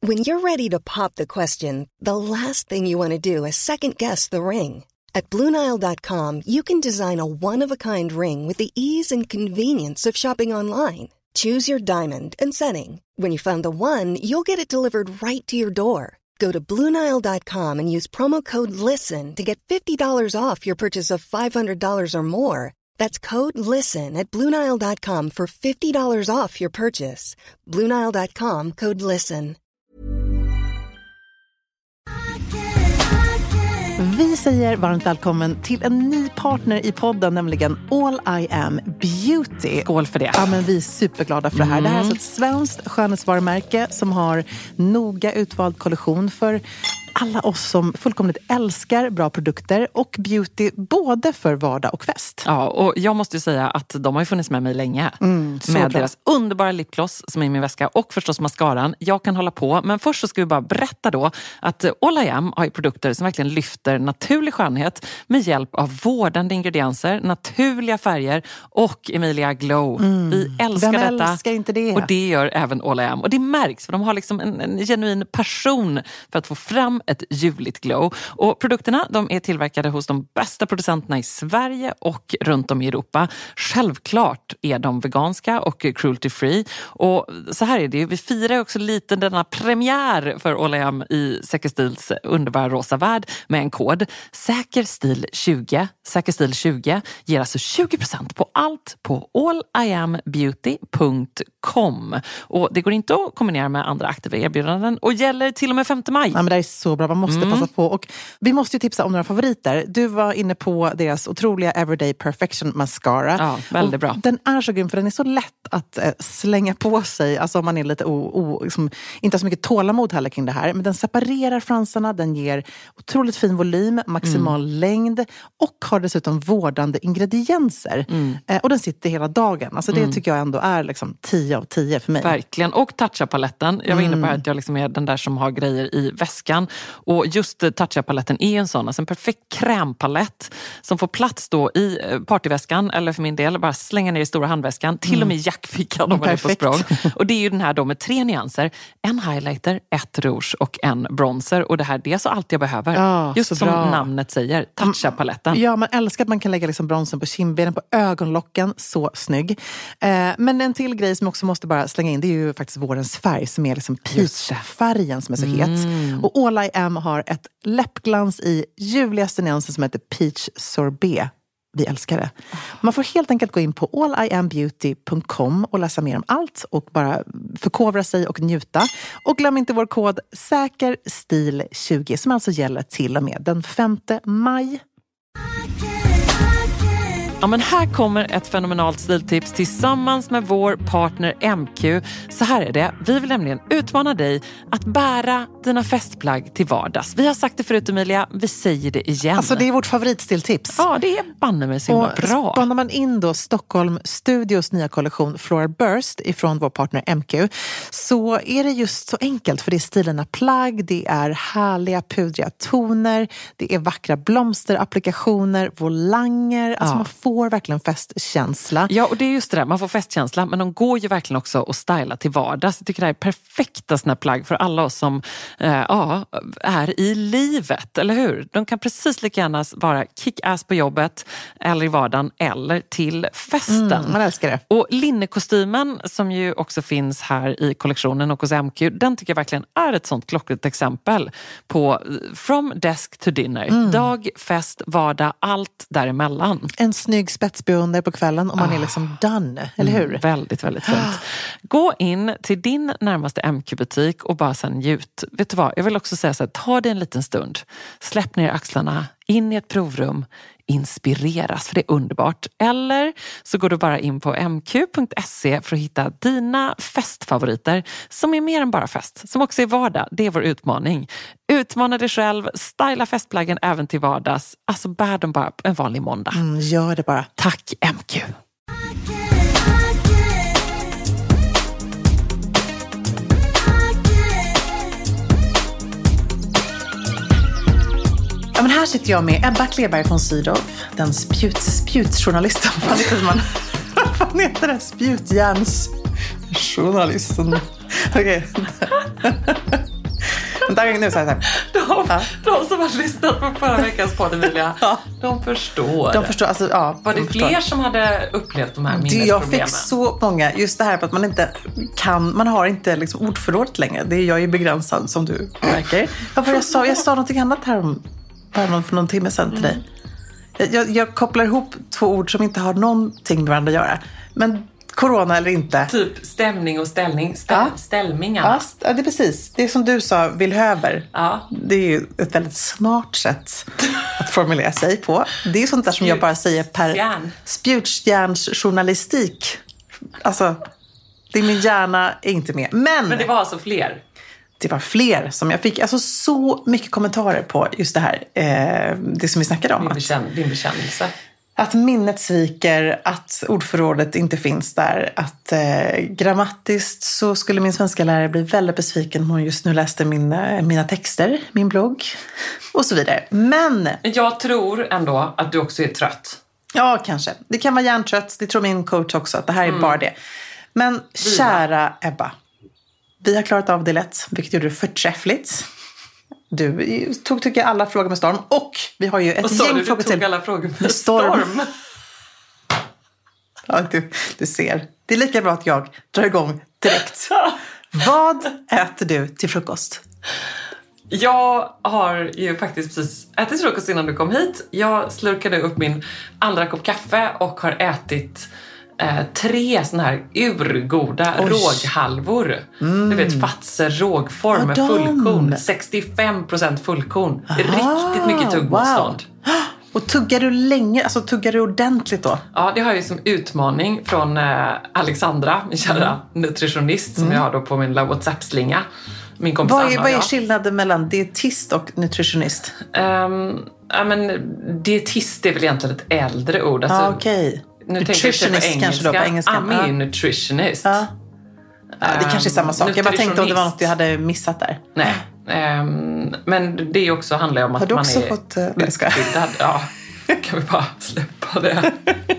When you're ready to pop the question, the last thing you want to do is second-guess the ring. At BlueNile.com, you can design a one-of-a-kind ring with the ease and convenience of shopping online. Choose your diamond and setting. When you find the one, you'll get it delivered right to your door. Go to BlueNile.com and use promo code LISTEN to get $50 off your purchase of $500 or more. That's code LISTEN at BlueNile.com for $50 off your purchase. BlueNile.com, code LISTEN. Vi säger varmt välkommen till en ny partner i podden, nämligen All I Am Beauty. Skål för det. Ja, men vi är superglada för det här. Det här är alltså ett svenskt skönhetsvarumärke som har noga utvald kollektion för alla oss som fullkomligt älskar bra produkter och beauty både för vardag och fest. Ja, och jag måste ju säga att de har ju funnits med mig länge. Med deras underbara lipgloss som är i min väska och förstås mascaran. Jag kan hålla på, men först så ska vi bara berätta då att All I Am har ju produkter som verkligen lyfter naturlig skönhet med hjälp av vårdande ingredienser, naturliga färger och Emilia Glow. Vi älskar detta. Vem älskar inte det? Och det gör även All I Am. Och det märks för de har liksom en genuin passion för att få fram ett ljuvligt glow. Och produkterna, de är tillverkade hos de bästa producenterna i Sverige och runt om i Europa. Självklart är de veganska och cruelty free. Och så här är det ju, vi firar också lite denna premiär för All I Am i Säker Stils underbara rosa värld med en kod. Säkerstil20. Säkerstil20 ger alltså 20% på allt på alliambeauty.com. Och det går inte att kombinera med andra aktiva erbjudanden och gäller till och med 5 maj. Ja, men det är så bra, man måste passa på. Och vi måste ju tipsa om några favoriter. Du var inne på deras otroliga Everyday Perfection Mascara. Ja, väldigt bra. Den är så grym för den är så lätt att slänga på sig. Alltså om man är lite liksom, inte har så mycket tålamod heller kring det här. Men den separerar fransarna, den ger otroligt fin volym, maximal längd och har dessutom vårdande ingredienser. Och den sitter hela dagen. Alltså det tycker jag ändå är liksom 10 av 10 för mig. Verkligen. Och Touch-Up-paletten. Jag var inne på att jag liksom är den där som har grejer i väskan. Och just Touch-Up-paletten är en sån. Alltså en perfekt krämpalett som får plats då i partyväskan. Eller för min del, bara slänga ner i stora handväskan. Till och med i jackfickan om man är på språng. Och det är ju den här då med 3 nyanser. En highlighter, 1 rouge och en bronzer. Och det här, det är så allt jag behöver. Ja, just som namnet säger. Touch-Up-paletten. Ja, man älskar att man kan lägga liksom bronsen på kindbenen, på ögonlocken. Så snygg. Men en till grej som också måste bara slänga in, det är ju faktiskt vårens färg som är liksom peach-färgen som är så het. Och All I Am har ett läppglans i ljuvligaste nyansen som heter Peach Sorbet. Vi älskar det. Man får helt enkelt gå in på alliambeauty.com och läsa mer om allt och bara förkovra sig och njuta. Och glöm inte vår kod SÄKERSTIL20 som alltså gäller till och med den 5 maj. Ja, men här kommer ett fenomenalt stiltips tillsammans med vår partner MQ. Så här är det. Vi vill nämligen utmana dig att bära dina festplagg till vardags. Vi har sagt det förut, Emilia. Vi säger det igen. Alltså det är vårt favoritstiltips. Ja, det är banne mig så bra. Spanar man in då Stockholm Studios nya kollektion Floral Burst ifrån vår partner MQ, så är det just så enkelt. För det är stilarna plagg, det är härliga pudriga toner, det är vackra blomsterapplikationer, volanger. Alltså man får verkligen festkänsla. Ja, och det är just det där. Man får festkänsla, men de går ju verkligen också att styla till vardags. Jag tycker det här är perfekta såna plagg för alla oss som är i livet, eller hur? De kan precis lika gärna vara kick-ass på jobbet eller i vardagen eller till festen. Man älskar det. Och linnekostymen som ju också finns här i kollektionen och hos MQ, den tycker jag verkligen är ett sånt klockrent exempel på from desk to dinner. Dag, fest, vardag, allt däremellan. En snygg spetsbeonder på kvällen och man är liksom done, eller hur? Väldigt, väldigt fint. Gå in till din närmaste MQ-butik och bara sen njut. Vet du vad, jag vill också säga så här, ta dig en liten stund. Släpp ner axlarna, in i ett provrum, inspireras, för det är underbart. Eller så går du bara in på mq.se för att hitta dina festfavoriter som är mer än bara fest, som också är vardag. Det är vår utmaning. Utmana dig själv, styla festplaggen även till vardags. Alltså bär dem bara en vanlig måndag. Gör det bara. Tack MQ. Ja, men här sitter jag med Ebba Kleberg från Sydow, den spjutsjournalisten. Vad fan heter det? Spjutjärnsjournalisten. Okej. Nu så här. De som har lyssnat på förra veckans podd, Emilia, de förstår. De förstår, alltså, ja. Var det fler som hade upplevt de här minnesproblemen? Jag fick så många, just det här på att man inte kan, man har inte liksom ordförrådet längre. Det är jag är begränsad som du märker. Jag sa någonting annat här för någon timme sedan till dig. Jag kopplar ihop två ord som inte har någonting med varandra att göra. Men corona eller inte. Typ stämning och ställning. Ställningarna. Ja, det är precis. Det är som du sa, villhöver. Ja. Det är ju ett väldigt smart sätt att formulera sig på. Det är sånt där som jag bara säger per spjutjärnsjournalistik. Alltså, min hjärna är inte med. Men det var alltså fler. Det var fler som jag fick. Alltså så mycket kommentarer på just det här. Det som vi snackade om. Din bekännelse. Att minnet sviker, att ordförrådet inte finns där. Att grammatiskt så skulle min svenska lärare bli väldigt besviken om hon just nu läste mina texter, min blogg och så vidare. Men jag tror ändå att du också är trött. Ja, kanske. Det kan vara hjärntrött. Det tror min coach också, att det här är bara det. Men kära Ebba, vi har klarat av det lätt, vilket gjorde det förträffligt. Du tycker jag alla frågor med storm. Och vi har ju ett gäng frågor till. Tog alla frågor med storm. Ja, du ser. Det är lika bra att jag drar igång direkt. Vad äter du till frukost? Jag har ju faktiskt precis ätit frukost innan du kom hit. Jag slurkade upp min andra kopp kaffe och har ätit 3 såna här urgoda råghalvor. Du vet, Fazer rågform med fullkorn. 65% fullkorn. Riktigt mycket tuggmotstånd. Wow. Och tuggar du länge? Alltså tuggar du ordentligt då? Ja, det har jag ju som utmaning från Alexandra, min kära nutritionist som jag har då på min WhatsApp-slinga. Min kompis Anna. Vad är skillnaden mellan dietist och nutritionist? Men dietist är väl egentligen ett äldre ord. Alltså, okej. Nutritionist kanske då på engelska. I'm a nutritionist. Ja. Det kanske är samma sak. Jag bara tänkte om det var något jag hade missat där. Nej. Men det också handlar om att man är fått, utbildad. Ja, kan vi bara släppa det.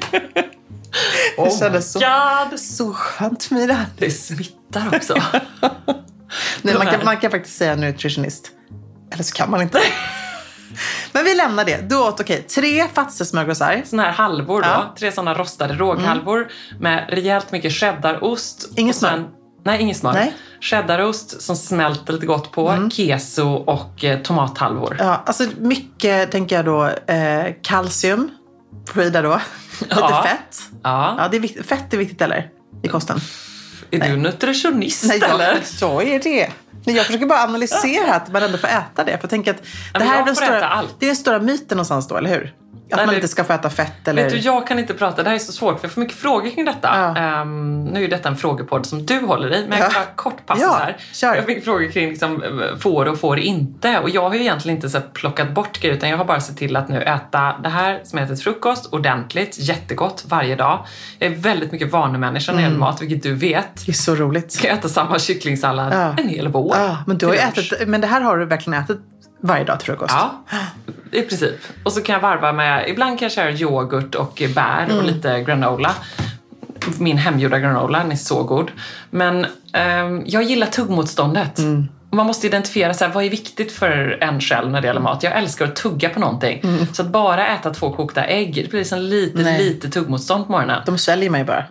Det kändes så skönt med det här. Det smittar också. Nej, man kan faktiskt säga nutritionist. Eller så kan man inte. Men vi lämnar det. Du åt 3 Fazer-smörgåsar. Såna här halvor då. Ja. 3 sådana rostade råghalvor med rejält mycket cheddarost. Ingen smör? Nej, ingen smör. Nej. Cheddarost som smälter lite gott på. Keso och tomathalvor. Ja, alltså mycket tänker jag då kalcium. Frida då. Lite fett. Ja, det är viktigt. Fett är viktigt eller? I kosten. Är du nutritionist eller? Så är det. Nej, jag försöker bara analysera att man ändå får äta det. För jag tänker att det här är den stora myten någonstans då, eller hur? Att man inte ska få äta fett eller... Vet du, jag kan inte prata. Det här är så svårt för jag får mycket frågor kring detta. Nu är ju detta en frågepodd som du håller i. Men jag kan bara kort passa här. Kör. Jag fick frågor kring liksom, får och får inte. Och jag har ju egentligen inte så plockat bort grejer. Utan jag har bara sett till att nu äta det här som heter frukost ordentligt. Jättegott varje dag. Jag är väldigt mycket vanemänniska när det gäller mat. Vilket du vet. Det är så roligt. Jag äter samma kycklingsallad en hel vår. Ja, men du har ju ätit... Men det här har du verkligen ätit varje dag till frukost? Ja, i princip. Och så kan jag varva med, ibland kan jag köra yoghurt och bär och lite granola. Min hemgjorda granola, den är så god. Men jag gillar tuggmotståndet. Man måste identifiera så här, vad är viktigt för en själv när det gäller mat. Jag älskar att tugga på någonting. Så att bara äta 2 kokta ägg, det blir liksom lite tuggmotstånd på morgonen. De sväljer mig bara.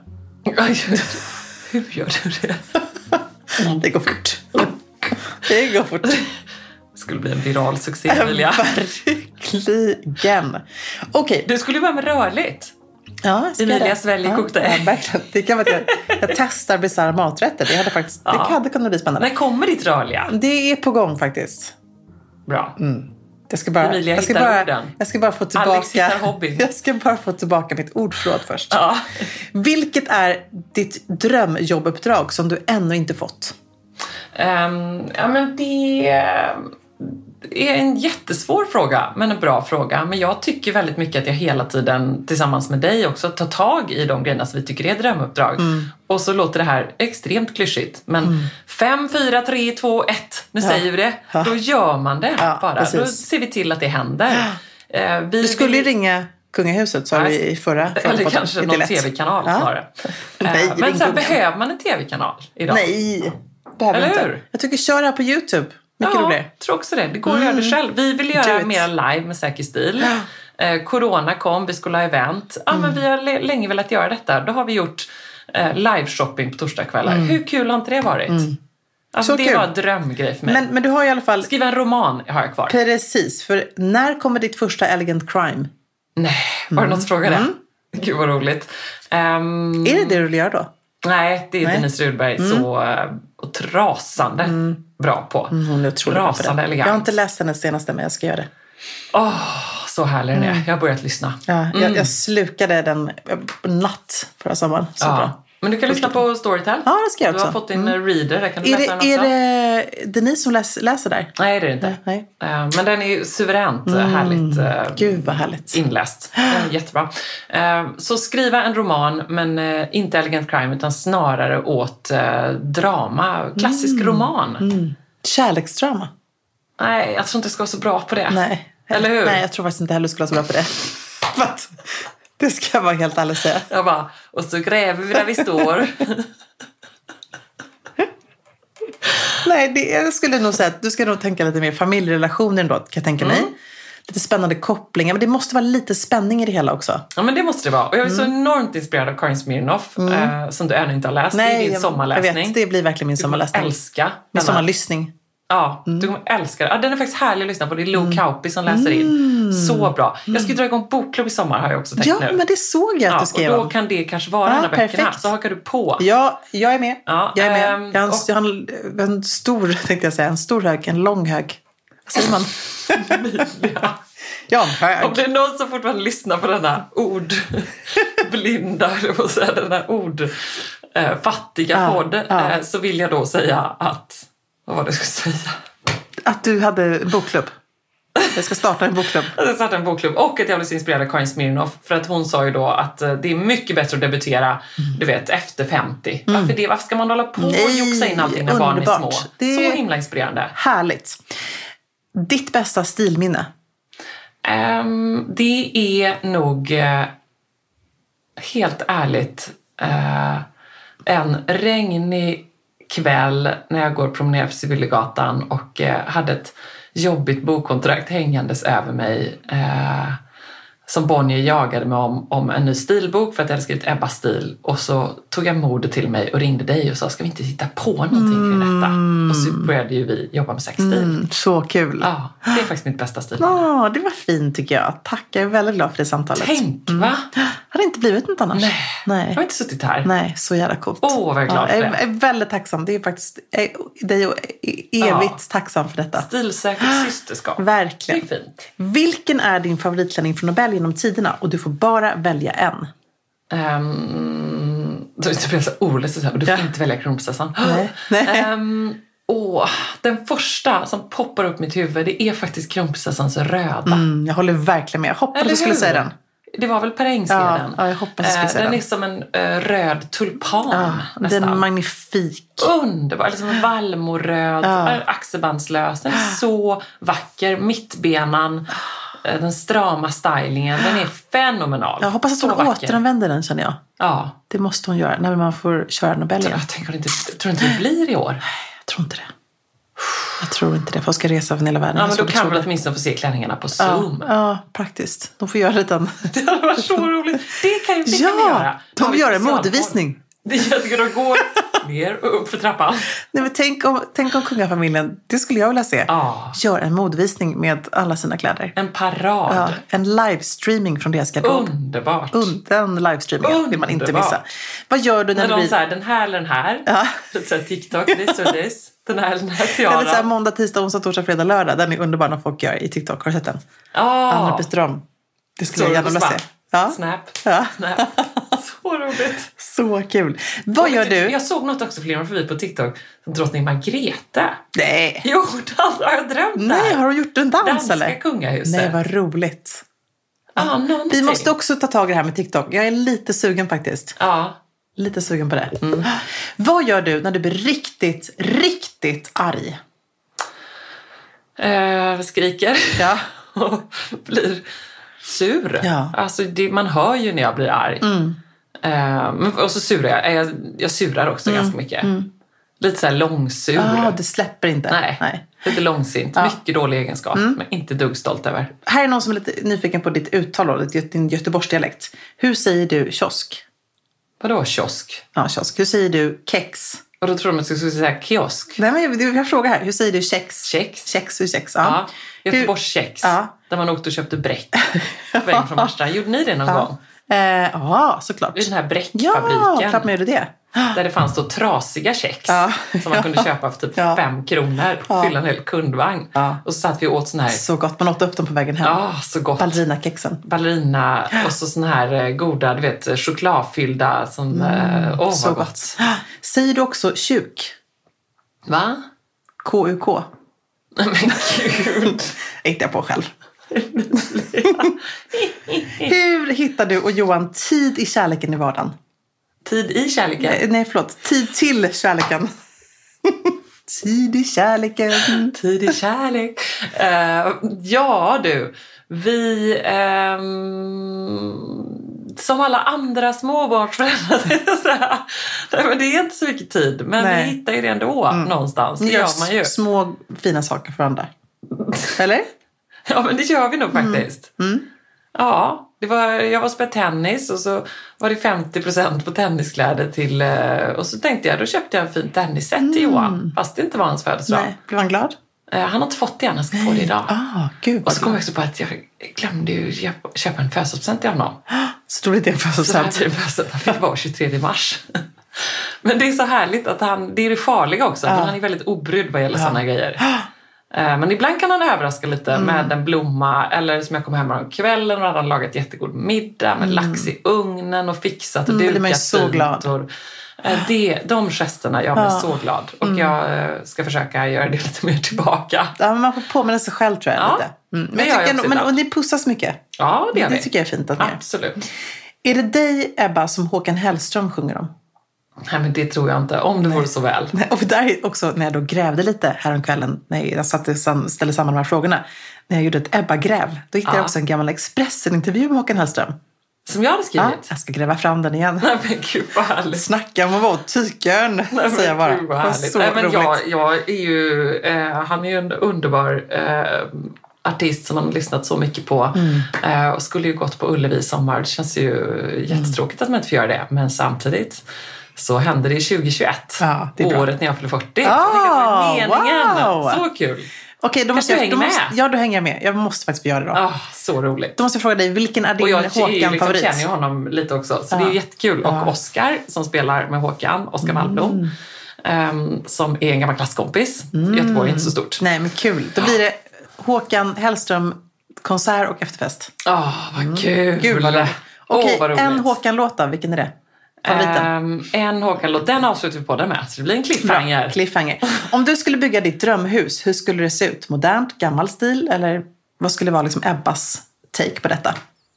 Hur gör du det? Det går fort. Det går fort. Det skulle bli en viral succé, Emilia. Verkligen. Okej. Du skulle ju vara med rörligt. Ja, Emilia sväljer kokta ägg. Ja, verkligen. Det kan vara att jag testar bizarra maträtter. Det hade faktiskt, det hade kunnat bli spännande. När kommer ditt rörliga? Det är på gång faktiskt. Bra. Jag ska bara få tillbaka. Alex hittar hobbyn. Jag ska bara få tillbaka mitt ordförråd först. Ja. Vilket är ditt drömjobbuppdrag som du ännu inte fått? Men det är en jättesvår fråga, men en bra fråga. Men jag tycker väldigt mycket att jag hela tiden tillsammans med dig också tar tag i de grejerna som vi tycker är drömuppdrag. Och så låter det här extremt klyschigt. Men 5, 4, 3, 2, 1. Nu säger vi det. Då gör man det bara. Precis. Då ser vi till att det händer. Du skulle ju ringa kungahuset, sa vi i förra. Eller kanske någon tv-kanal snarare. Nej, men sen behöver man en tv-kanal idag. Nej, behöver eller inte. Hur? Jag tycker kör här på YouTube. Mycket roligare. Jag tror också det. Det går att göra det själv. Vi vill göra mer live med Säker stil. Corona kom, vi skulle ha event. Men vi har länge velat göra detta. Då har vi gjort live-shopping på torsdagskvällar. Hur kul har inte det varit? Alltså det var en drömgrej för mig. Men du har i alla fall... Skriva en roman har jag kvar. Precis, för när kommer ditt första Elegant Crime? Nej, var det något att fråga det? Gud vad roligt. Är det du vill göra då? Nej, det är Denise Rudberg så rasande bra på. Hon är otroligt rasande bra på det. elegant. Jag har inte läst hennes senaste, men jag ska göra det. Så härlig den är. Jag har börjat lyssna. Ja, jag slukade den natt förra sommaren. Så bra. Men du kan lyssna på Storytel. Ja, det ska jag också. Du har fått din reader, där kan du läsa den också. Är det Denise som läser där? Nej, det är det inte. Nej. Men den är suveränt härligt. Gud vad härligt. Inläst. Den är jättebra. Så skriva en roman, men inte Elegant Crime, utan snarare åt drama. Klassisk roman. Kärleksdrama? Nej, jag tror inte jag ska vara så bra på det. Nej. Eller hur? Nej, jag tror faktiskt inte heller skulle vara så bra på det. Det ska jag vara helt ärlig säga. Jag bara, och så gräver vi där vi står. Nej, jag skulle nog säga att du ska nog tänka lite mer familjerelationer då, kan jag tänka mig. Lite spännande kopplingar, men det måste vara lite spänning i det hela också. Ja, men det måste det vara. Och jag är så enormt inspirerad av Karin Smirnoff, som du ännu inte har läst. Nej, det är din sommarläsning. Jag vet, det blir verkligen min sommarläsning. Älska min sommarlyssning. Ja, du kommer älska det. Ja, den är faktiskt härlig att lyssna på. Det är Lo Kauppi som läser in. Så bra. Jag ska dra igång bokklubb i sommar, har jag också tänkt nu. Ja, men det såg jag att du skrev. Och då kan det kanske vara en av böckerna. Perfekt. Så hakar du på. Ja, jag är med. Ja, jag är med. Jag har en stor, tänkte jag säga, en stor hög, en lång hög. Vad säger man? Ja, hög. Om det är någon som fortfarande lyssnar på denna ordblinda, den här ordfattiga podd, så vill jag då säga att, vad var det jag skulle säga? Att du hade bokklubb. Jag ska starta en bokklubb. Jag ska starta en bokklubb och att jag blev så inspirerad av Karin Smirnoff, för att hon sa ju då att det är mycket bättre att debutera, du vet, efter 50. Varför ska man hålla på och joxa in allting när barn är små? Det är så himla inspirerande. Härligt. Ditt bästa stilminne? Det är nog helt ärligt en regnig kväll när jag går promener på Sibyllagatan och hade ett jobbigt bokkontrakt hängandes över mig som Bonnier jagade mig om en ny stilbok för att jag hade skrivit Ebba stil, och så tog jag modet till mig och ringde dig och sa, ska vi inte hitta på någonting kring detta? Och så började ju vi jobba med sexstil. Så kul. Ja, det är faktiskt mitt bästa stil. Ja, det var fint tycker jag. Tack, jag är väldigt glad för det samtalet. Tänk, va? Hade inte blivit något annars. Nej. Jag har inte suttit här. Nej, så jävla coolt. Vad är glad för det. Jag är väldigt tacksam. Det är faktiskt dig och evigt tacksam för detta. Stilsäkert systerskap. Verkligen. Det är fint. Vilken är din favoritklänning från Nobel genom tiderna? Och du får bara välja en. Det blir så oläst och du får inte välja kronprinsessan. Nej. Den första som poppar upp mitt huvud, det är faktiskt kronprinsessans röda. Jag håller verkligen med. Jag hoppas du skulle säga den. Det var väl Per Engskeden. Ja, jag hoppas du skulle säga den. Den är som en röd tulpan nästan. Den är magnifik. Underbar, liksom en vallmoröd, axelbandslös. Den är så vacker, mittbenan. Den strama stylingen, den är fenomenal. Jag hoppas att hon återanvänder den, känner jag. Ja. Det måste hon göra när man får köra Nobel igen. Jag tror inte det blir i år. Jag tror inte det. Jag tror inte det. Folk ska resa från hela världen. Ja, men då kan man åtminstone få se klänningarna på Zoom. Ja, praktiskt. De får göra det den. Det hade varit så roligt. Det kan vi göra. De gör en modevisning. Det är jättekul att gå ner och upp för trappan. Nej, men tänk om kungafamiljen, det skulle jag vilja se. Gör en modevisning med alla sina kläder. En parad. Ja, en livestreaming från deras garderob. Underbart. Den livestreamingen vill man inte missa. Vad gör du när du blir... Så här, den här eller den här. Ja. Lite så här TikTok, this or this. Den här eller den här tiara. Eller så här måndag, tisdag, onsdag, torsdag, fredag, lördag. Den är underbar när folk gör i TikTok. Har du sett den? Andra byter om. Det skulle jag gärna vilja se. Snap. Så roligt. Så kul. Vad gör du? Jag såg något också flimra förbi på TikTok som drottning Margrethe. Nej. Jo, har jag drömt det? Nej, har du gjort en dans Danska eller? kungahuset. Nej, vad roligt. Vi måste också ta tag i det här med TikTok. Jag är lite sugen faktiskt. Ja. Lite sugen på det. Vad gör du när du blir riktigt, riktigt arg? Skriker. Ja. Och blir sur. Ja. Alltså man hör ju när jag blir arg. Och så surar jag surar också ganska mycket. Lite så här långsur. Det släpper inte. Nej. Lite långsint, mycket dålig egenskap, men inte dugg stolt över. Här är någon som är lite nyfiken på ditt uttal då, din göteborgsdialekt. Hur säger du kiosk? Vadå kiosk? Ja, kiosk. Hur säger du kex? Och då tror de att jag skulle säga kiosk. Nej, men jag frågar här. Hur säger du kex? Kex. Kex, hur kex? Ja. Göteborgskex. Ja. Där man åkte och köpte bräck på vägen från Marstrand. Gjorde ni det någon gång? Ja, såklart. I den här bräckfabriken. Ja, klart man gjorde det. Där det fanns då trasiga kex som man kunde köpa för typ 5 kronor. Fylla en hel kundvagn. Och så satt vi och åt sån här... Så gott, man åt upp dem på vägen hem. Ja, så gott. Ballerina-kexen. Ballerina och så sån här goda, du vet, chokladfyllda som... så gott. Säger du också kuk? Va? K-U-K. Men gud. Inte jag på själv. Hur hittar du och Johan tid i kärleken i vardagen? Tid i kärleken? Nej, förlåt. Tid till kärleken. Tid i kärleken. Tid i kärlek. Ja du. Vi... som alla andra småbarnsföräldrar. Men det är inte så mycket tid. Men vi hittar ju det ändå någonstans. Det gör man ju. Små fina saker för andra. Eller? Ja, men det gör vi nog faktiskt. Ja, jag var och spelade tennis och så var det 50% på tenniskläder till... Och så tänkte jag, då köpte jag en fin tennisset till Johan. Fast det inte var hans födelsedag. Nej, blev han glad? Han har inte fått det än, han ska få det idag. Gud, och så kom jag också på att jag glömde ju köpa en födelsedagspresent till honom. Så då blev det en födelsedagspresent. Han fick vara 23 mars. Men det är så härligt att det är det farliga också. Men han är väldigt obrydd vad gäller sådana grejer. Men ibland kan han överraska lite med en blomma. Eller som jag kom hem om kvällen och hade han lagat jättegod middag med lax i ugnen och fixat och dukat. Det är så glad. De gesterna gör mig så glad. Och jag ska försöka göra det lite mer tillbaka. Ja, men man får påminna sig själv tror jag lite. Men jag tycker ändå, och ni pussas mycket. Ja, det gör vi. Det tycker jag är fint att ni gör. Absolut. Är det dig, Ebba, som Håkan Hellström sjunger om? Nej, men det tror jag inte. Om det vore så väl. Och där också, när jag då grävde lite häromkvällen, när jag ställde samman de här frågorna, när jag gjorde ett Ebba-gräv, då hittade jag också en gammal Expressen-intervju med Håkan Hellström. Som jag hade skrivit? Ja, jag ska gräva fram den igen. Nej, men gud vad härligt. Snacka om att vara tykön, säger jag bara. Gud vad härligt. Nej, men jag är ju, han är ju en underbar artist som man har lyssnat så mycket på. Och skulle ju gått på Ullevi i sommar. Det känns ju jättetråkigt att man inte får göra det. Men samtidigt så hände det 2021. Ja, det är året när jag fyllde 40. Det var meningen. Wow. Så kul. Okej, då måste du hänga med? Ja, då hänger jag med. Jag måste faktiskt få göra det då. Så roligt. Då måste jag fråga dig, vilken är din Håkan-favorit? Och jag känner ju honom lite också. Så det är jättekul. Och Oscar som spelar med Håkan, Oscar Malmblom. Som är en gammal klasskompis. Göteborg är inte så stort. Nej, men kul. Då blir det Håkan Hellström konsert och efterfest. Vad kul. Gud vad roligt. Okej, vad roligt. En Håkan-låt då, vilken är det? En Håkan-låt, den avslutar vi på den med. Så det blir en cliffhanger. Bra, cliffhanger. Om du skulle bygga ditt drömhus, hur skulle det se ut? Modernt, gammal stil? Eller vad skulle vara liksom Ebbas take på detta?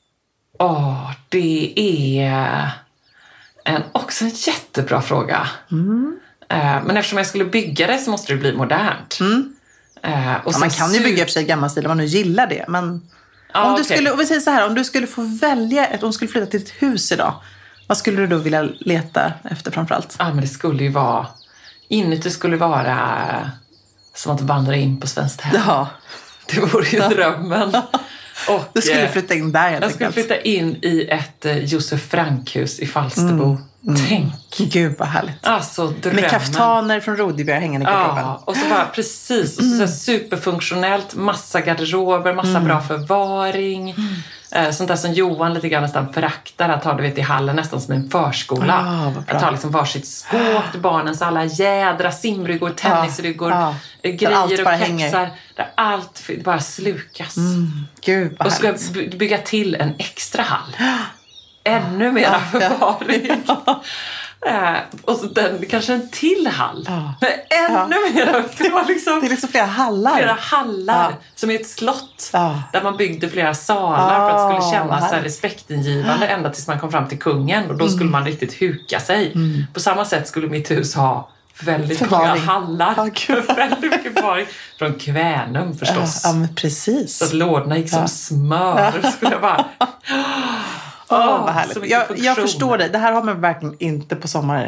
Det är också en jättebra fråga. Men eftersom jag skulle bygga det så måste det bli modernt. Och man kan ju bygga för sig gammal stil om man nu gillar det. Men om du skulle, och vi säger så här, om du skulle få välja, om du skulle flytta till ett hus idag, vad skulle du då vilja leta efter framförallt? Men det skulle ju vara, inuti skulle vara som att vandra in på Svenskt Hem. Ja. Det vore ju drömmen. Och du skulle flytta in där helt enkelt. Jag skulle flytta in i ett Josef Frank-hus i Falsterbo. Tänk. Gud vad härligt. Alltså drömmen. Med kaftaner från Rodebjer hängande i garderoben. Och så bara precis. Och så superfunktionellt. Massa garderober, massa bra förvaring. Sånt där som Johan lite grann nästan föraktar. Att ha det vet, i hallen nästan som en förskola. Att ha liksom varsitt skåp till barnens alla jädra simryggor, tennisryggor, grejer och kepsar. Där allt bara slukas. Gud vad och ska bygga till en extra hall. Ännu mer förvaring. Och så kanske en till hall. Men ännu mer. Det är liksom flera hallar. Flera hallar. Som är ett slott. Där man byggde flera salar. För att det skulle kännas så här respektingivande. Ända tills man kom fram till kungen. Och då skulle man riktigt huka sig. På samma sätt skulle mitt hus ha väldigt många hallar. Väldigt mycket förvaring. Från Kvänum förstås. Ja, men precis. Så att lådorna gick som smör. Skulle jag bara... vad härligt. Jag förstår dig. Det här har man verkligen inte på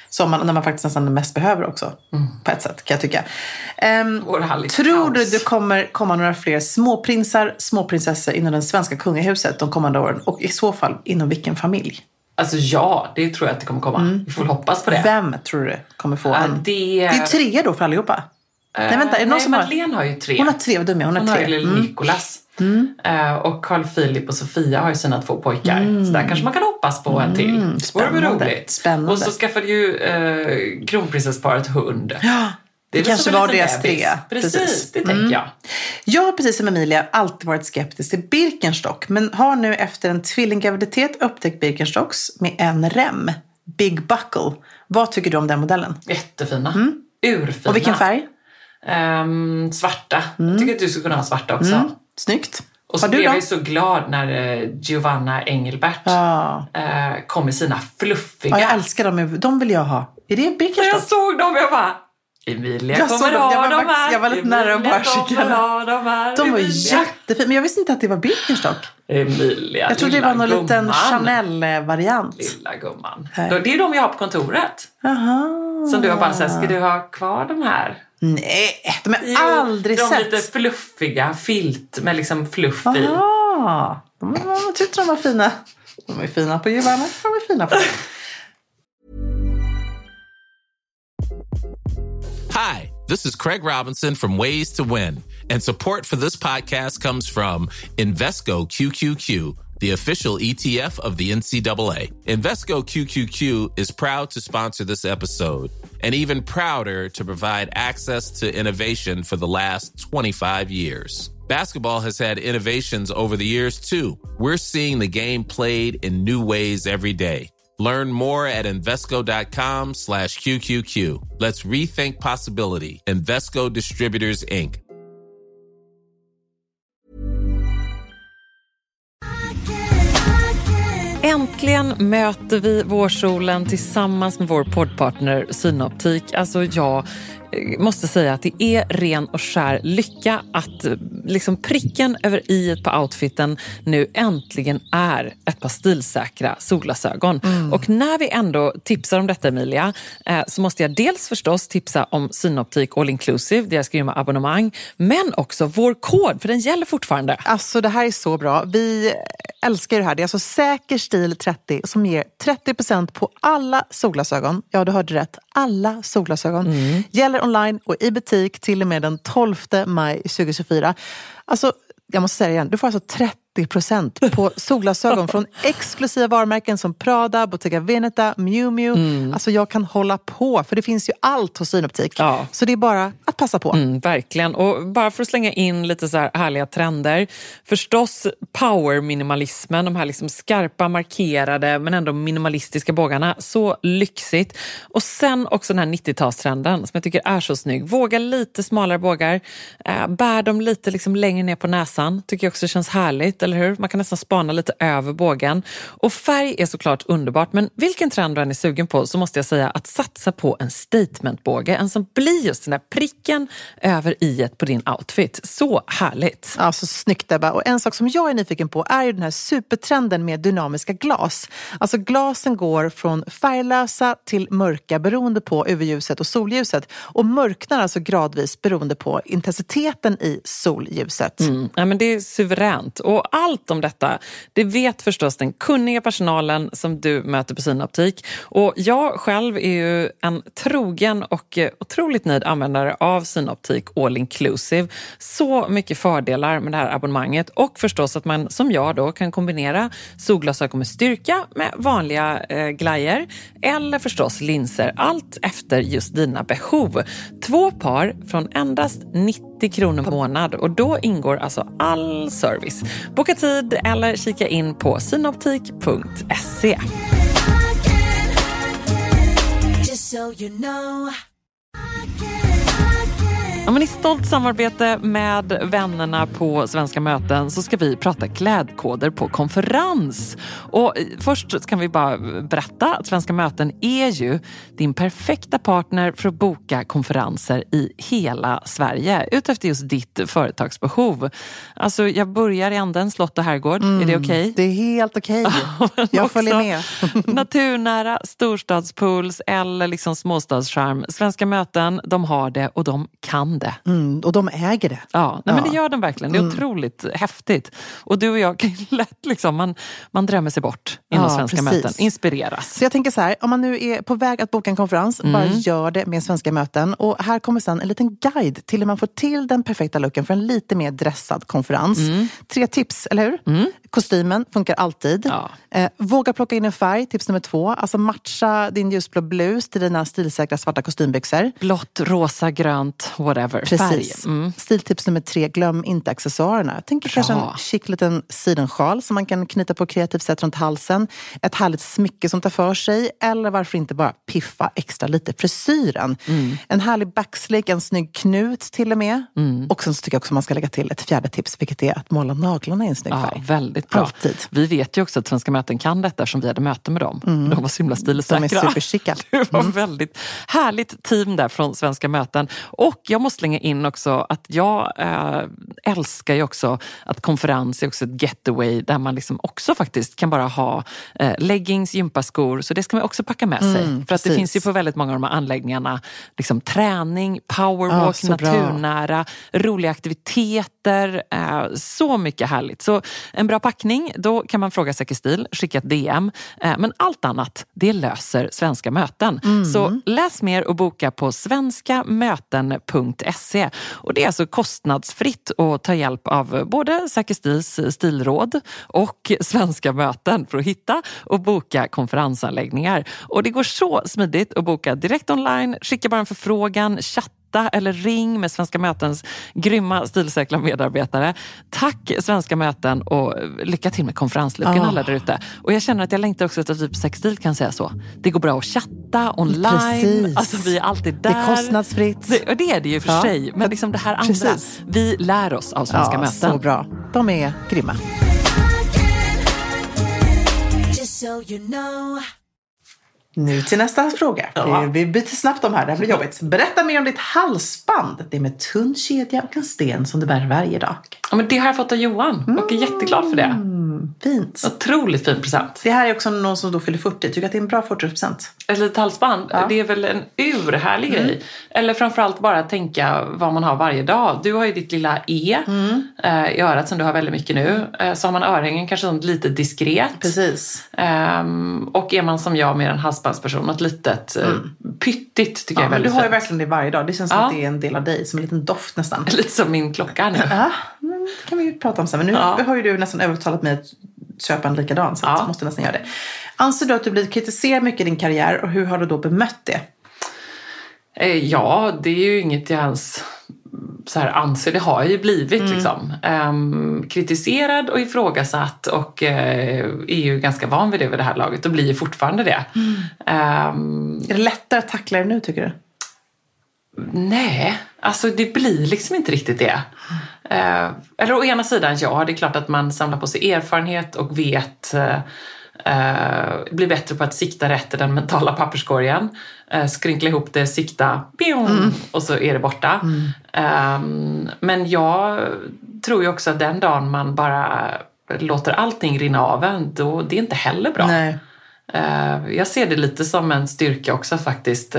när man faktiskt nästan mest behöver också. På ett sätt kan jag tycka. Tror du det kommer komma några fler småprinsessor inom den svenska kungahuset de kommande åren? Och i så fall inom vilken familj? Alltså ja, det tror jag att det kommer komma. Vi får hoppas på det. Vem tror du kommer få en? Det är 3 då för allihopa. Nej, vänta, är det någon som Madeleine har ju 3. Hon har 3, vad dum jag. Hon har 3. Har ju Nicolas. Och Carl Philip och Sofia har ju sina 2 pojkar. Så där kanske man kan hoppas på en till. Spännande. Och så skaffade ju kronprinsessparet hund. Ja, det kanske var deras 3. Precis, det tänker jag. Jag har precis som Emilia alltid varit skeptisk till Birkenstock. Men har nu efter en tvillinggraviditet upptäckt Birkenstocks med en rem. Big Buckle. Vad tycker du om den modellen? Jättefina. Urfina. Och vilken färg? Svarta. Jag tycker att du skulle kunna ha svarta också. Snyggt. Och så blev jag så glad när Giovanna Engelbert kom med sina fluffiga. Ja, jag älskar dem. De vill jag ha. Är det Birkenstock? Jag såg dem och jag bara, Emilia kommer ha dem här. Jag var lite nära att bara skicka. De var jättefina. Men jag visste inte att det var Birkenstock. Emilia, jag trodde det var någon liten Chanel-variant. Lilla gumman. Det är de jag har på kontoret. Aha. Som du har bara sagt, ska du ha kvar de här? Nej, de har aldrig sett. De lite fluffiga filt med liksom fluff i. Jag tyckte de var fina. De är fina på Giovanna. De är fina på det. Hi, this is Craig Robinson from Ways to Win, and support for this podcast comes from Invesco QQQ, the official ETF of the NCAA. Invesco QQQ is proud to sponsor this episode, and even prouder to provide access to innovation for the last 25 years. Basketball has had innovations over the years, too. We're seeing the game played in new ways every day. Learn more at Invesco.com/QQQ. Let's rethink possibility. Invesco Distributors, Inc. Äntligen möter vi vårsolen tillsammans med vår poddpartner Synoptik. Alltså jag måste säga att det är ren och skär lycka att liksom pricken över i på outfiten nu äntligen är ett par stilsäkra solglasögon. Och när vi ändå tipsar om detta, Emilia, så måste jag dels förstås tipsa om Synoptik All Inclusive, deras grymma abonnemang, men också vår kod, för den gäller fortfarande. Alltså det här är så bra. Vi älskar det här. Det är alltså Säker stil 30 som ger 30% på alla solglasögon. Ja, du hörde rätt. Alla solglasögon. Gäller online och i butik till och med den 12 maj 2024. Alltså, jag måste säga det igen. Du får alltså 30% på solglasögon från exklusiva varumärken som Prada, Bottega Veneta, Miu Miu. Alltså jag kan hålla på, för det finns ju allt hos Synoptik. Ja. Så det är bara att passa på. Verkligen. Och bara för att slänga in lite så här härliga trender. Förstås power-minimalismen, de här liksom skarpa, markerade men ändå minimalistiska bågarna. Så lyxigt. Och sen också den här 90-talstrenden som jag tycker är så snygg. Våga lite smalare bågar. Bär dem lite liksom längre ner på näsan. Tycker jag också känns härligt. Eller hur? Man kan nästan spana lite över bågen. Och färg är såklart underbart, men vilken trend du än är sugen på så måste jag säga att satsa på en statementbåge. En som blir just den där pricken över i-et på din outfit. Så härligt. Ja, så snyggt Ebba. Och en sak som jag är nyfiken på är ju den här supertrenden med dynamiska glas. Alltså glasen går från färglösa till mörka beroende på UV-ljuset och solljuset. Och mörknar alltså gradvis beroende på intensiteten i solljuset. Ja, men det är suveränt. Och allt om detta, det vet förstås den kunniga personalen som du möter på Synoptik. Och jag själv är ju en trogen och otroligt nöjd användare av Synoptik All Inclusive. Så mycket fördelar med det här abonnemanget. Och förstås att man som jag då kan kombinera solglasögon med styrka med vanliga glajer. Eller förstås linser. Allt efter just dina behov. 2 par från endast 90 kronor per månad. Och då ingår alltså all service. Boka tid eller kika in på synoptik.se. Ja, men i stolt samarbete med vännerna på Svenska möten så ska vi prata klädkoder på konferens. Och först kan vi bara berätta att Svenska möten är ju din perfekta partner för att boka konferenser i hela Sverige utefter just ditt företagsbehov. Alltså jag börjar i änden slott och herrgård. Är det okej? Det är helt okej. Jag följer med. Naturnära storstadspools eller liksom småstadscharm. Svenska möten, de har det och de kan det. Och de äger det. Ja, men det gör de verkligen. Det är otroligt häftigt. Och du och jag kan lätt liksom, man drömmer sig bort inom Svenska möten. Inspireras. Så jag tänker så här, om man nu är på väg att boka en konferens, bara gör det med Svenska möten. Och här kommer sedan en liten guide till hur man får till den perfekta looken för en lite mer dressad konferens. 3 tips, eller hur? Kostymen funkar alltid. Ja. Våga plocka in en färg, tips nummer 2. Alltså matcha din ljusblå blus till dina stilsäkra svarta kostymbyxor. Blått, rosa, grönt, whatever. Precis. Färg. Stiltips nummer 3, glöm inte accessoarerna. Jag tänker kanske en chic liten sidensjal som man kan knyta på kreativt sätt runt halsen. Ett härligt smycke som tar för sig. Eller varför inte bara piffa extra lite frisyren. En härlig backslick, en snygg knut till och med. Och sen så tycker jag också man ska lägga till ett 4:e tips, vilket är att måla naglarna i en snygg färg. Väldigt bra. Alltid. Vi vet ju också att Svenska möten kan detta eftersom vi hade möte med dem. De var så himla stilsäkra. De är superchicka. Det var väldigt härligt team där från Svenska möten. Och jag måste slänga in också att jag älskar ju också att konferens är också ett getaway där man liksom också faktiskt kan bara ha leggings, gympaskor. Så det ska man också packa med sig. För att det finns ju på väldigt många av de här anläggningarna liksom träning, powerwalk, naturnära, roliga aktiviteter. Så mycket härligt. Så en bra packning, då kan man fråga Säker stil, skicka ett DM. Men allt annat, det löser Svenska möten. Så läs mer och boka på svenskamöten.se. Och det är alltså kostnadsfritt att ta hjälp av både Säker stils stilråd och Svenska möten för att hitta och boka konferensanläggningar. Och det går så smidigt att boka direkt online, skicka bara en förfrågan, chatta eller ring med Svenska mötens grymma stilsäkra medarbetare. Tack Svenska möten och lycka till med konferenslucken alla där ute. Och jag känner att jag längtar också att typ Säker stil kan säga så. Det går bra att chatta online. Precis. Alltså vi är alltid där. Det är kostnadsfritt. Och det är det ju för sig. Men liksom det här andra. Vi lär oss av Svenska möten. Så bra. De är grymma. Nu till nästa fråga. Vi byter snabbt om här, det här blir jobbigt. Berätta mer om ditt halsband. Det är med tunn kedja och en sten som du bär varje dag. Ja, men det har jag fått av Johan och är jätteglad för det. Fint. Otroligt fin present. Det här är också någon som då fyller 40. Tycker att det är en bra 40%? Ett litet halsband, det är väl en urhärlig grej. Eller framförallt bara tänka vad man har varje dag. Du har ju ditt lilla E i örat som du har väldigt mycket nu. Så har man örhängen kanske lite diskret. Precis. Och är man som jag mer en halsbandsperson, något litet pyttigt tycker jag är väldigt fint. Du har ju fint. verkligen det varje dag. Det känns som att det är en del av dig, som en liten doft nästan. Lite som min klocka nu. Ja, det kan vi ju prata om sen. Men nu har ju du nästan övertalat mig att köpa en likadan, så jag måste nästan göra det. Anser du att du blivit kritiserad mycket i din karriär och hur har du då bemött det? Ja, det är ju inget jag ens så här anser. Det har ju blivit liksom. Kritiserad och ifrågasatt och är ju ganska van vid det vid det här laget och blir ju fortfarande det. Är det lättare att tackla det nu tycker du? Nej, alltså det blir liksom inte riktigt det. Eller å ena sidan, ja, det är klart att man samlar på sig erfarenhet och vet, blir bättre på att sikta rätt i den mentala papperskorgen. Skrynkla ihop det, sikta, och så är det borta. Men jag tror ju också att den dagen man bara låter allting rinna av en, då det är inte heller bra. Nej. Jag ser det lite som en styrka också faktiskt.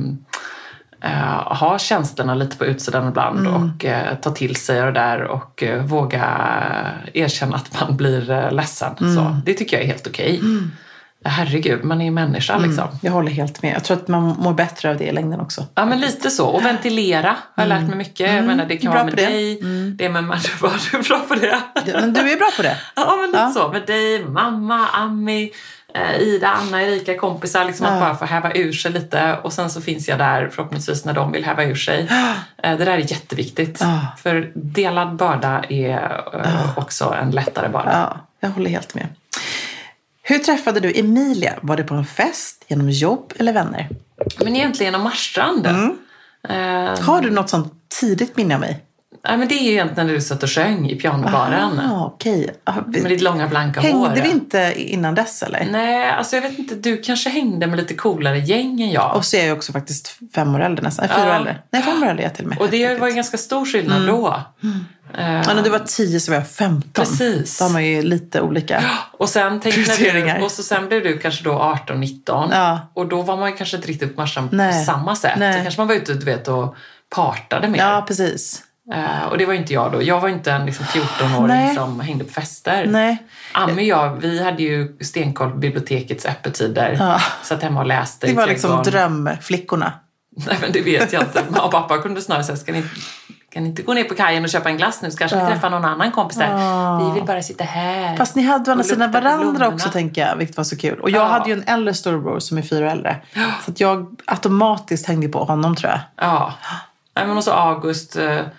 Ha känslorna lite på utsidan ibland och ta till sig det där och våga erkänna att man blir ledsen. Så, det tycker jag är helt okej. Herregud, man är ju människa liksom. Jag håller helt med. Jag tror att man mår bättre av det i längden också. Ja, men lite så. Och ventilera har jag lärt mig mycket. Jag menar, det kan vara med dig. Det är med man, var du bra på det? Ja, men du är bra på det. Ja, men lite så. Med dig, mamma, Ami, Ida, Anna, Erika, kompisar. Liksom att bara få häva ur sig lite. Och sen så finns jag där förhoppningsvis när de vill häva ur sig. Det där är jätteviktigt. För delad börda är också en lättare börda. Ja, jag håller helt med. Hur träffade du Emilia? Var det på en fest, genom jobb eller vänner? Men egentligen genom Marstrand. Har du något sånt tidigt minne av mig. Nej, men det är ju egentligen när du satt och sjöng i pianobaren. Okej. Med ditt långa blanka hår. Hängde vi inte innan dess eller? Nej, alltså jag vet inte. Du kanske hängde med lite coolare gäng än jag. Och så är jag också faktiskt 5 år äldre nästan. 4 år äldre. Nej, 5 år äldre är jag till och med. Och det var en ganska stor skillnad då. Men när du var 10 så var jag 15. Precis. Då har man ju lite olika och sen prioriteringar. och så sen blev du kanske då 18-19. Ja. Och då var man ju kanske inte riktigt på marschen på Nej. samma sätt. Nej. Så kanske man var ute, du vet, och partade mer. Ja, precis. Och det var inte jag då. Jag var inte en 14-åring som hängde på fester. Nej. Ami och jag, vi hade ju stenkoll på bibliotekets öppettider. Ja. Satt hemma och läste. Det var liksom drömflickorna. Nej, men det vet jag inte. Mamma och pappa kunde snarare säga, kan ni inte gå ner på kajen och köpa en glass nu? Så kanske vi träffar någon annan kompis där. Vi vill bara sitta här. Fast ni hade varandra blommorna också, tänker jag, vilket var så kul. Och jag hade ju en äldre storebror som är 4 år äldre. Så att jag automatiskt hängde på honom, tror jag. Ja. Nej, men också August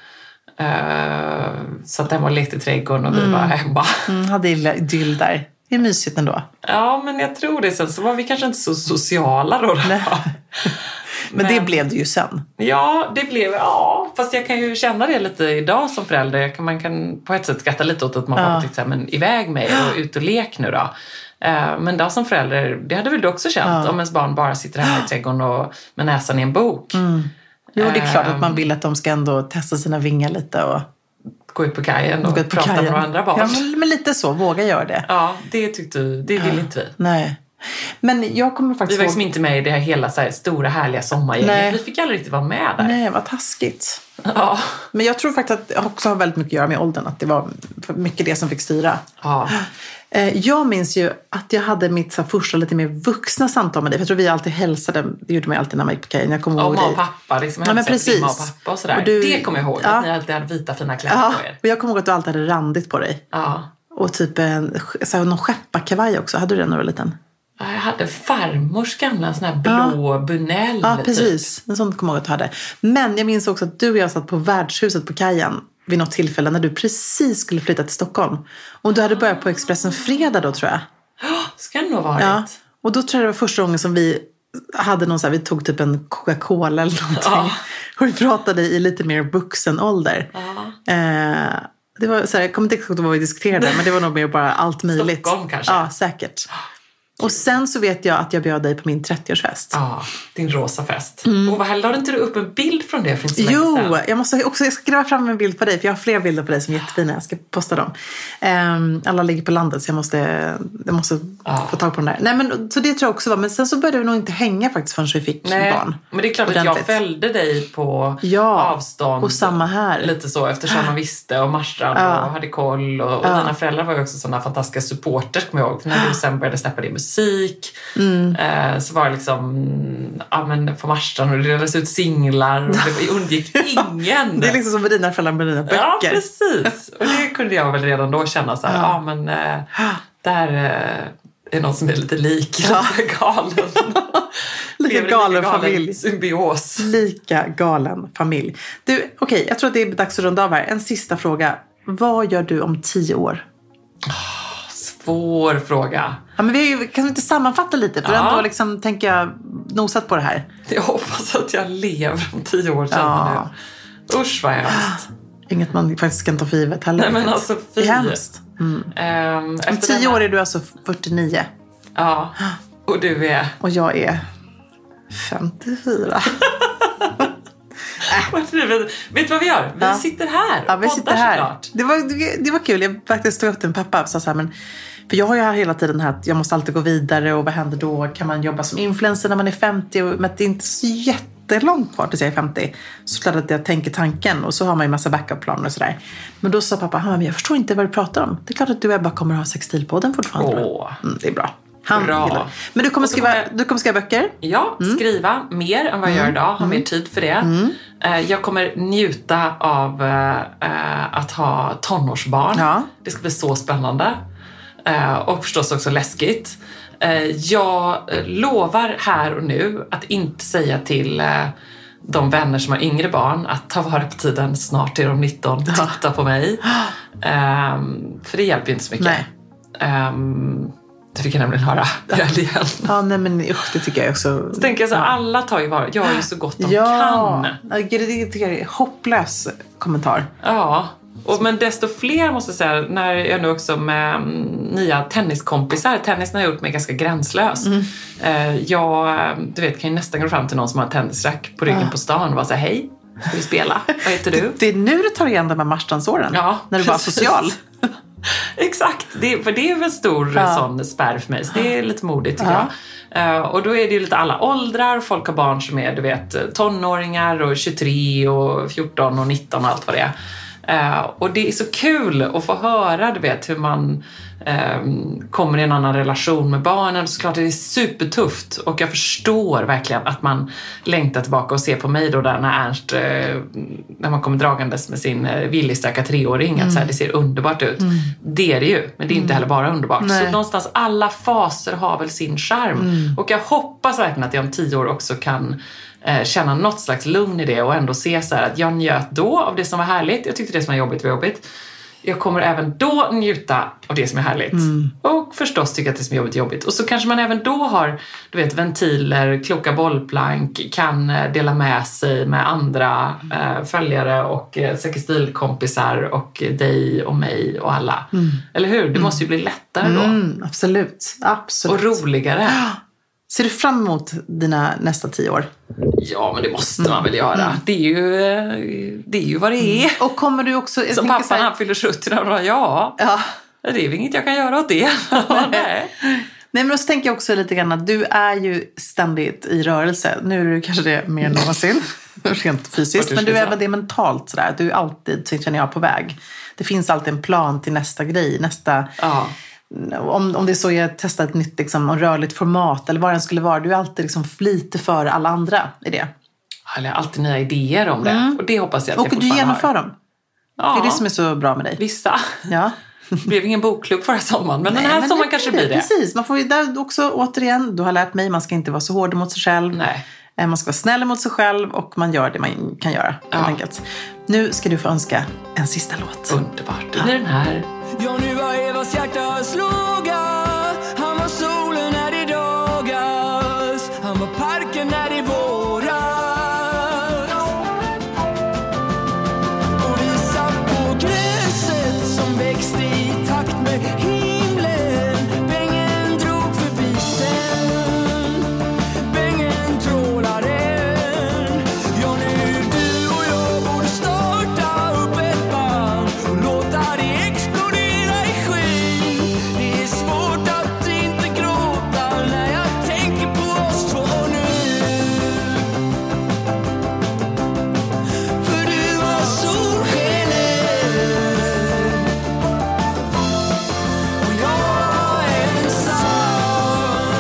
satt hemma och lekte i trädgården och vi var hemma. Hade idyll där. Det är mysigt ändå. Ja, men jag tror det. Sen så var vi kanske inte så sociala då. Men det blev det ju sen. Ja, det blev... Ja, fast jag kan ju känna det lite idag som förälder. Man kan på ett sätt skratta lite åt att man bara tyckte så här, men iväg mig och ut och lek nu då. Men då som förälder, det hade väl du också känt om ens barn bara sitter hemma i trädgården och med näsan i en bok. Jo, det är klart att man vill att de ska ändå testa sina vingar lite och gå ut på kajen och prata med andra barn. Ja, men lite så, våga göra det. Ja, det tyckte du, det vill inte vi. Nej. Men jag kommer faktiskt... Vi var liksom inte med i det här hela så här stora härliga sommargänget. Vi fick aldrig riktigt vara med där. Nej, vad taskigt. Ja. Men jag tror faktiskt att det också har väldigt mycket att göra med åldern. Att det var mycket det som fick styra. Ja. Jag minns ju att jag hade mitt så första lite mer vuxna samtal med dig. För jag tror vi alltid hälsade. Det gjorde man alltid när man gick på kajen. Jag kommer ihåg mamma och pappa. Liksom ja, men precis. Mamma och pappa och sådär. Och det kommer jag ihåg. Att ni alltid hade vita fina kläder på er. Och jag kommer ihåg att du alltid hade randigt på dig. Ja. Och typ någon skepparkavaj också. Hade du den när du var liten? Jag hade farmors gamla sån här blå bunell. Ja, precis. Typ. En sån kommer jag ihåg att du hade. Men jag minns också att du och jag satt på värdshuset på kajen vid något tillfälle när du precis skulle flytta till Stockholm. Och du hade börjat på Expressen Fredag då, tror jag. Ska det nog varit. Ja. Och då tror jag det var första gången som vi hade någon så här, vi tog typ en Coca-Cola eller någonting. Ja. Och vi pratade i lite mer vuxen ålder. Ja. Det var så här, jag kommer inte exakt vad vi diskuterade, men det var nog mer bara allt möjligt. Stockholm kanske? Ja, säkert. Och sen så vet jag att jag bjöd dig på min 30-årsfest. Ja, din rosa fest. Och vad lade inte du upp en bild från det för inte så länge sedan? Jag ska gräva fram en bild på dig. För jag har fler bilder på dig som är jättefina. Jag ska posta dem. Alla ligger på landet så jag måste få tag på dem där. Nej, men, så det tror jag också var. Men sen så började vi nog inte hänga faktiskt förrän vi fick barn. Men det är klart att jag följde dig på avstånd. Och samma här. Lite så eftersom man visste och marstrade och hade koll. Och dina föräldrar var ju också sådana fantastiska supporters, kommer jag ihåg. När du sen började släppa din musik. Så var det liksom på marstrand och det delades ut singlar och det undgick ingen. Det är liksom som med dina föräldrar med dina böcker. Ja, precis. Och det kunde jag väl redan då känna så här, där är någon som är lite lik, lite galen. Lika galen familj. Symbios. Lika galen familj. Du, okej, jag tror att det är dags att runda av här. En sista fråga. Vad gör du om 10 år? Svår fråga. Ja, men vi kan inte sammanfatta lite för ändå liksom, tänker jag, nosat på det här. Jag hoppas att jag lever om 10 år sedan nu. Usch vad hemskt. Inget man faktiskt kan ta för givet heller. Nej, men alltså det är hemskt. Om 10 år är du alltså 49. Ja, och du är? Och jag är 54. Vet du vad vi gör? Vi sitter här. Ja, vi sitter här. Såklart. Det var kul. Jag faktiskt stod upp till en pappa och sa så här, men för jag har ju hela tiden här att jag måste alltid gå vidare och vad händer då? Kan man jobba som influencer när man är 50? Men det är inte så jättelångt kvar tills jag är 50. Så klart att jag tänker tanken och så har man ju massa backup-planer och sådär. Men då sa pappa, men jag förstår inte vad du pratar om. Det är klart att du och Ebba kommer att ha Sextilpodden fortfarande. Det är bra. Bra. Men du kommer skriva böcker? Ja, skriva mer än vad jag gör idag. Ha mer tid för det. Jag kommer njuta av att ha tonårsbarn. Ja. Det ska bli så spännande. Och förstås också läskigt. Jag lovar här och nu att inte säga till de vänner som har yngre barn att ta vara på tiden, snart är de 19, titta på mig. För det hjälper ju inte så mycket. Det fick jag nämligen höra. Ja, nej men det tycker jag också. Så tänker jag så alla tar ju vara. Jag är ju så gott de kan. Det tycker jag är hopplös kommentar. Ja. Men desto fler måste jag säga, när jag nu också med nya tenniskompisar. Tennisen har gjort mig ganska gränslös. Jag, du vet, kan ju nästan gå fram till någon som har en tennisrack på ryggen på stan och bara säga hej, ska vi spela? Vad heter du? Det är nu du tar igen de här marstrandsåren. Ja, när du var social. Exakt, för det är väl en stor sån spärr för mig. Så det är lite modigt tycker jag. Och då är det ju lite alla åldrar. Folk har barn som är, du vet, tonåringar och 23 och 14 och 19 och allt vad det är. Och det är så kul att få höra, du vet, hur man kommer i en annan relation med barnen. Såklart är det supertufft, och jag förstår verkligen att man längtar tillbaka och ser på mig då där när Ernst, när man kommer dragandes med sin viljesträcka 3-åring, att så här, det ser underbart ut. Det är det ju, men det är inte heller bara underbart. Så någonstans alla faser har väl sin charm. Och jag hoppas verkligen att jag om 10 år också kan känna något slags lugn i det och ändå se så här att jag njöt då av det som var härligt. Jag tyckte det som var jobbigt var jobbigt. Jag kommer även då njuta av det som är härligt. Och förstås tycka att det som är jobbigt är jobbigt. Och så kanske man även då har, du vet, ventiler, kloka bollplank, kan dela med sig med andra följare och säkerstilkompisar och dig och mig och alla. Eller hur? Det måste ju bli lättare då. Absolut. Och roligare. Ser du fram emot dina nästa 10 år? Ja, men det måste man väl göra. Det är ju vad det är. Och kommer du också... Som pappan, han fyller 70 och ja. Det är väl inget jag kan göra åt det. Nej, men så tänker jag också lite grann att du är ju ständigt i rörelse. Nu är du kanske det mer än någonsin. Rent fysiskt. Men du är väl det mentalt sådär. Du är alltid, känner jag, på väg. Det finns alltid en plan till nästa grej. Om det är så jag testar ett nytt liksom, rörligt format eller vad det skulle vara. Du är alltid liksom, lite för alla andra i det. Jag har alltid nya idéer om det. Och det hoppas jag att jag fortfarande har. Och du genomför dem. Ja. Det är det som är så bra med dig. Vissa. Ja. Det blev ingen bokklubb förra sommaren. Men den här sommaren kanske blir det. Precis. Man får ju där också återigen. Du har lärt mig. Man ska inte vara så hård mot sig själv. Nej. Man ska vara snäll mot sig själv. Och man gör det man kan göra. Helt enkelt. Nu ska du få önska en sista låt. Underbart. Det blir den här. Ja, nu var Evas hjärta slåga. Han var solen när det dagas. Han var parken när det våras. Och vi satt på gräset som växte i takt med himlen. Bängen drog förbi sen. Bängen trålaren. Ja, nu du och jag borde starta upp ett band och låta det explodera i skyn. Det är svårt att inte gråta när jag tänker på oss två nu. För du var solskenet och jag ensam.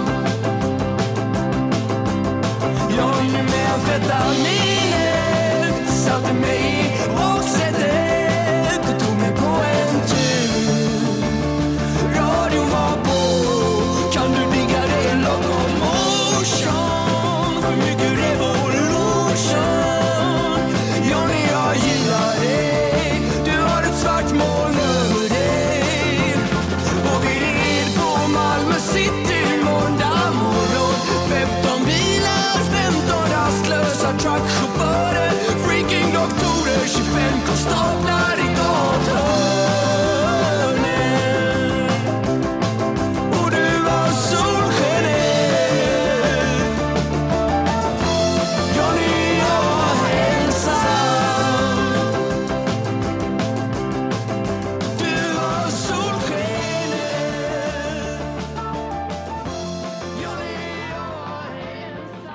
Jag nu med amfetaminet satte mig i baksätet och tog mig på en tur. Radion var på, kan du digga det? Locomotion, för mycket revolution. Ja, när jag gillar dig, du har ett svart moln över dig. Och vi red på Malmö city måndag morgon. 15 bilar, 15 rastlösa truckchaufförer, freaking doktorer, 25 konstaplar i gathörnen. Och du var solskenet. Ja, nu är jag ensam. Du var solskenet. Ja, nu är jag ensam.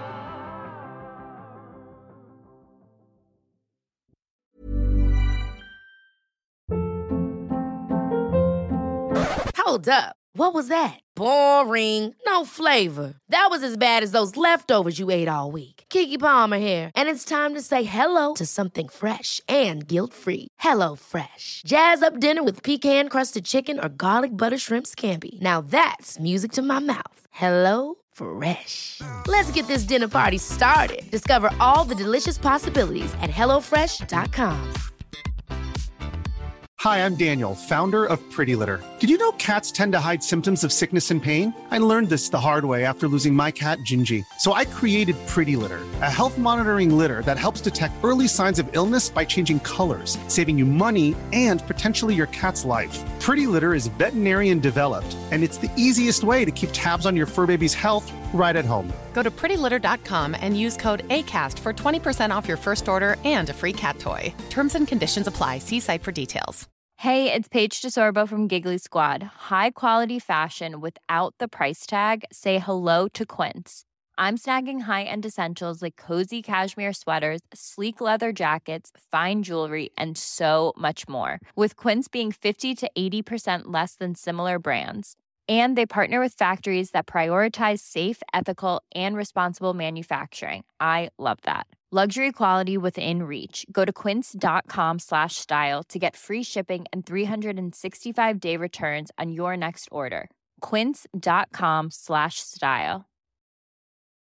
Hold up. What was that? Boring. No flavor. That was as bad as those leftovers you ate all week. Keke Palmer here, and it's time to say hello to something fresh and guilt-free. Hello Fresh. Jazz up dinner with pecan-crusted chicken or garlic butter shrimp scampi. Now that's music to my mouth. Hello Fresh. Let's get this dinner party started. Discover all the delicious possibilities at hellofresh.com. Hi, I'm Daniel, founder of Pretty Litter. Did you know cats tend to hide symptoms of sickness and pain? I learned this the hard way after losing my cat, Gingy. So I created Pretty Litter, a health monitoring litter that helps detect early signs of illness by changing colors, saving you money and potentially your cat's life. Pretty Litter is veterinarian developed, and it's the easiest way to keep tabs on your fur baby's health right at home. Go to prettylitter.com and use code ACAST for 20% off your first order and a free cat toy. Terms and conditions apply. See site for details. Hey, it's Paige DeSorbo from Giggly Squad. High quality fashion without the price tag. Say hello to Quince. I'm snagging high-end essentials like cozy cashmere sweaters, sleek leather jackets, fine jewelry, and so much more. With Quince being 50 to 80% less than similar brands. And they partner with factories that prioritize safe, ethical, and responsible manufacturing. I love that. Luxury quality within reach. Go to quince.com/style to get free shipping and 365-day returns on your next order. Quince.com/style.